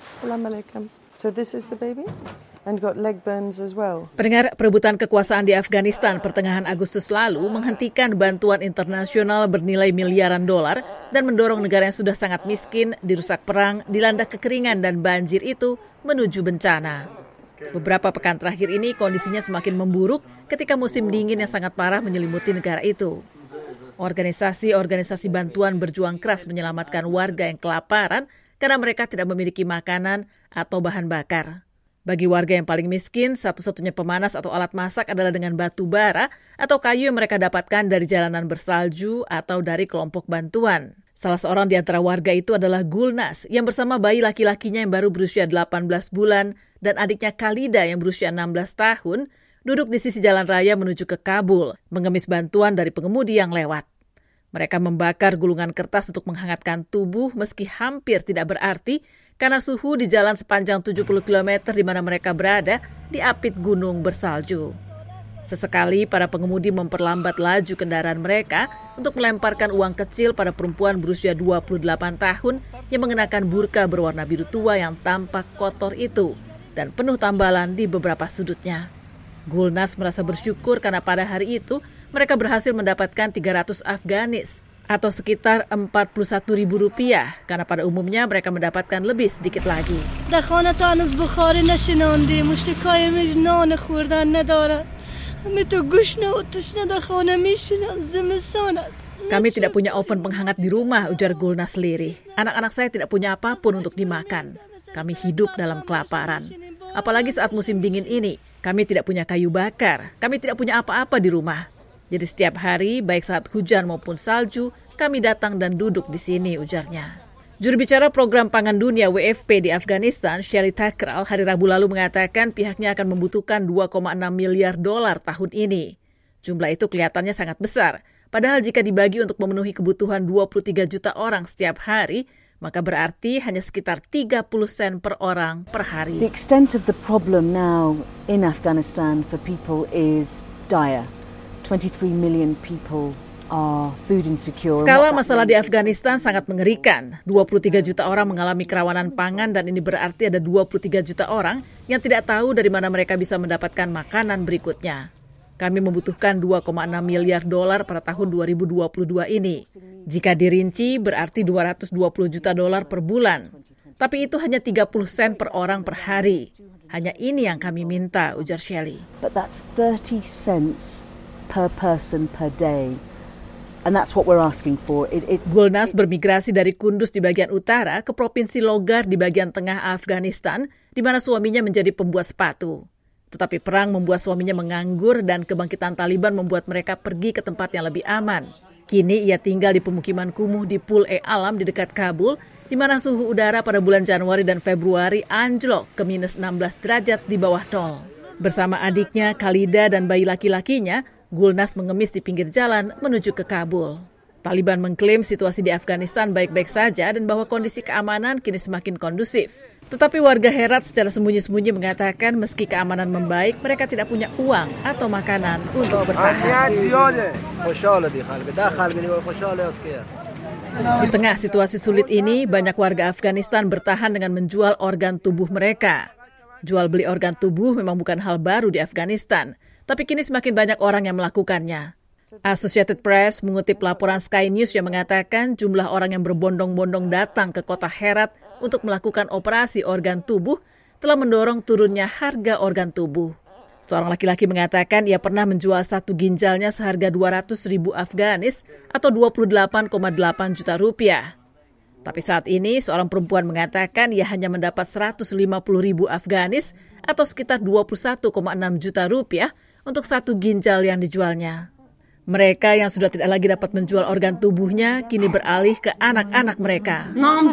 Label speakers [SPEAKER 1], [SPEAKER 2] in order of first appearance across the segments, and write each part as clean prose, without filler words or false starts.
[SPEAKER 1] Assalamualaikum. So this is the baby? And got leg burns as well.
[SPEAKER 2] Pendengar, perebutan kekuasaan di Afghanistan pertengahan Agustus lalu menghentikan bantuan internasional bernilai miliaran dolar dan mendorong negara yang sudah sangat miskin, dirusak perang, dilanda kekeringan dan banjir itu menuju bencana. Beberapa pekan terakhir ini kondisinya semakin memburuk ketika musim dingin yang sangat parah menyelimuti negara itu. Organisasi-organisasi bantuan berjuang keras menyelamatkan warga yang kelaparan karena mereka tidak memiliki makanan atau bahan bakar. Bagi warga yang paling miskin, satu-satunya pemanas atau alat masak adalah dengan batu bara atau kayu yang mereka dapatkan dari jalanan bersalju atau dari kelompok bantuan. Salah seorang di antara warga itu adalah Gulnaz yang bersama bayi laki-lakinya yang baru berusia 18 bulan dan adiknya Khalida yang berusia 16 tahun duduk di sisi jalan raya menuju ke Kabul, mengemis bantuan dari pengemudi yang lewat. Mereka membakar gulungan kertas untuk menghangatkan tubuh meski hampir tidak berarti karena suhu di jalan sepanjang 70 km di mana mereka berada diapit gunung bersalju. Sesekali para pengemudi memperlambat laju kendaraan mereka untuk melemparkan uang kecil pada perempuan berusia 28 tahun yang mengenakan burka berwarna biru tua yang tampak kotor itu dan penuh tambalan di beberapa sudutnya. Gulnaz merasa bersyukur karena pada hari itu mereka berhasil mendapatkan 300 Afganis atau sekitar Rp41.000 karena pada umumnya mereka mendapatkan lebih sedikit lagi. Kami tidak punya oven penghangat di rumah, ujar Gulnaz lirih. Anak-anak saya tidak punya apapun untuk dimakan. Kami hidup dalam kelaparan. Apalagi saat musim dingin ini, kami tidak punya kayu bakar. Kami tidak punya apa-apa di rumah. Jadi setiap hari, baik saat hujan maupun salju, kami datang dan duduk di sini, ujarnya. Juru bicara Program Pangan Dunia WFP di Afghanistan, Shelly Thakral, hari Rabu lalu mengatakan pihaknya akan membutuhkan $2,6 miliar tahun ini. Jumlah itu kelihatannya sangat besar. Padahal jika dibagi untuk memenuhi kebutuhan 23 juta orang setiap hari, maka berarti hanya sekitar 30 sen per orang per hari.
[SPEAKER 3] The extent of the problem now in Afghanistan for people is dire. 23 million people are food insecure.
[SPEAKER 2] Skala masalah di Afghanistan sangat mengerikan. 23 juta orang mengalami kerawanan pangan dan ini berarti ada 23 juta orang yang tidak tahu dari mana mereka bisa mendapatkan makanan berikutnya. Kami membutuhkan $2,6 miliar pada tahun 2022 ini. Jika dirinci berarti $220 juta per bulan. Tapi itu hanya 30 sen per orang per hari. Hanya ini yang kami minta, ujar Shelly.
[SPEAKER 3] But that's 30 cents per person per day. And that's what we're asking for.
[SPEAKER 2] Gulnaz bermigrasi dari Kunduz di bagian utara ke Provinsi Logar di bagian tengah Afghanistan, di mana suaminya menjadi pembuat sepatu. Tetapi perang membuat suaminya menganggur dan kebangkitan Taliban membuat mereka pergi ke tempat yang lebih aman. Kini ia tinggal di pemukiman kumuh di Pul-e-Alam di dekat Kabul, di mana suhu udara pada bulan Januari dan Februari anjlok ke minus 16 derajat di bawah nol. Bersama adiknya, Khalida dan bayi laki-lakinya, Gulnaz mengemis di pinggir jalan menuju ke Kabul. Taliban mengklaim situasi di Afghanistan baik-baik saja dan bahwa kondisi keamanan kini semakin kondusif. Tetapi warga Herat secara sembunyi-sembunyi mengatakan meski keamanan membaik, mereka tidak punya uang atau makanan untuk bertahan. Di tengah situasi sulit ini, banyak warga Afghanistan bertahan dengan menjual organ tubuh mereka. Jual beli organ tubuh memang bukan hal baru di Afghanistan, tapi kini semakin banyak orang yang melakukannya. Associated Press mengutip laporan Sky News yang mengatakan jumlah orang yang berbondong-bondong datang ke kota Herat untuk melakukan operasi organ tubuh telah mendorong turunnya harga organ tubuh. Seorang laki-laki mengatakan ia pernah menjual satu ginjalnya seharga 200.000 Afganis atau 28,8 juta rupiah. Tapi saat ini seorang perempuan mengatakan ia hanya mendapat 150.000 Afganis atau sekitar 21,6 juta rupiah untuk satu ginjal yang dijualnya. Mereka yang sudah tidak lagi dapat menjual organ tubuhnya kini beralih ke anak-anak mereka.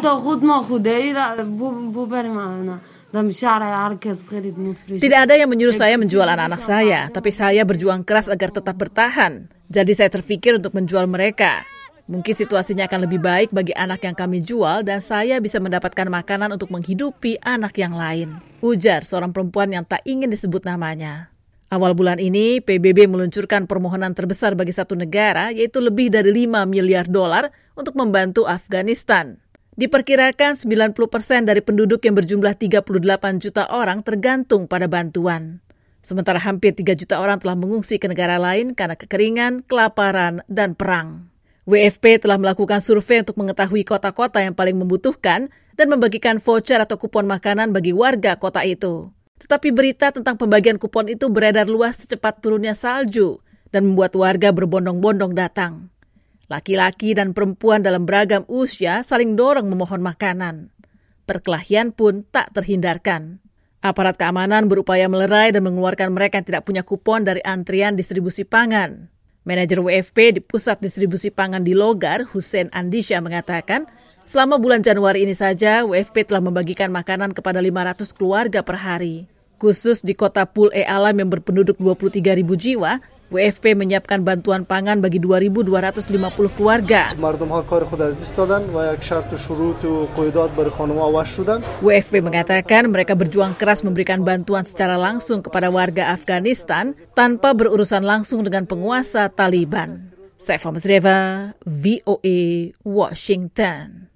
[SPEAKER 2] Tidak ada yang menyuruh saya menjual anak-anak saya, tapi saya berjuang keras agar tetap bertahan. Jadi saya terpikir untuk menjual mereka. Mungkin situasinya akan lebih baik bagi anak yang kami jual dan saya bisa mendapatkan makanan untuk menghidupi anak yang lain. Ujar seorang perempuan yang tak ingin disebut namanya. Awal bulan ini, PBB meluncurkan permohonan terbesar bagi satu negara, yaitu lebih dari $5 miliar untuk membantu Afghanistan. Diperkirakan 90% dari penduduk yang berjumlah 38 juta orang tergantung pada bantuan. Sementara hampir 3 juta orang telah mengungsi ke negara lain karena kekeringan, kelaparan, dan perang. WFP telah melakukan survei untuk mengetahui kota-kota yang paling membutuhkan dan membagikan voucher atau kupon makanan bagi warga kota itu. Tetapi berita tentang pembagian kupon itu beredar luas secepat turunnya salju dan membuat warga berbondong-bondong datang. Laki-laki dan perempuan dalam beragam usia saling dorong memohon makanan. Perkelahian pun tak terhindarkan. Aparat keamanan berupaya melerai dan mengeluarkan mereka yang tidak punya kupon dari antrian distribusi pangan. Manajer WFP di Pusat Distribusi Pangan di Logar, Hussein Andisha, mengatakan, selama bulan Januari ini saja, WFP telah membagikan makanan kepada 500 keluarga per hari. Khusus di kota Pul-e Alam yang berpenduduk 23.000 jiwa, WFP menyiapkan bantuan pangan bagi 2.250 keluarga. WFP mengatakan mereka berjuang keras memberikan bantuan secara langsung kepada warga Afghanistan tanpa berurusan langsung dengan penguasa Taliban. Saifa Masreva, VOA, Washington.